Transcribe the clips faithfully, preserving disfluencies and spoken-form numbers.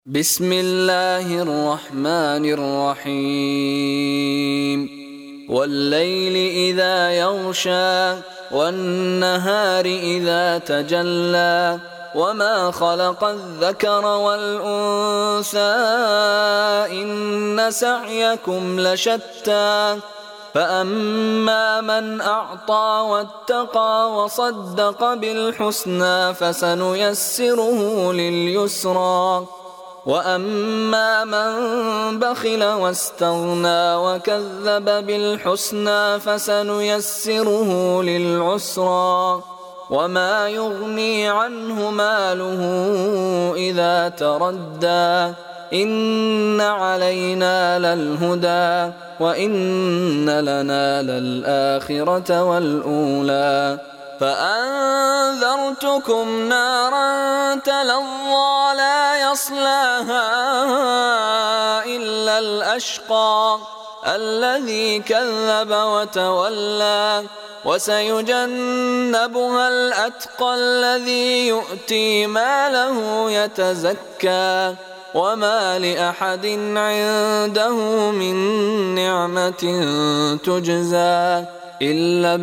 بسم الله الرحمن الرحيم والليل إذا يغشى والنهار إذا تجلى وما خلق الذكر والأنثى إن سعيكم لشتى فأما من أعطى واتقى وصدق بالحسنى فسنيسره لليسرى وأما من بخل واستغنى وكذب بالحسنى فسنيسره للعسرى وما يغني عنه ماله إذا تردى إن علينا للهدى وإن لنا للآخرة والأولى فأنذرتكم نارا تلظى لا يصلاها إلا الأشقى الذي كذب وتولى وسيجنبها الأتقى الذي يؤتي ماله يتزكى وما لأحد عنده من نعمة تجزى إلا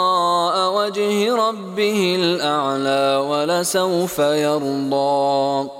ابتغاء وجه ربه الأعلى ولسوف يرضى.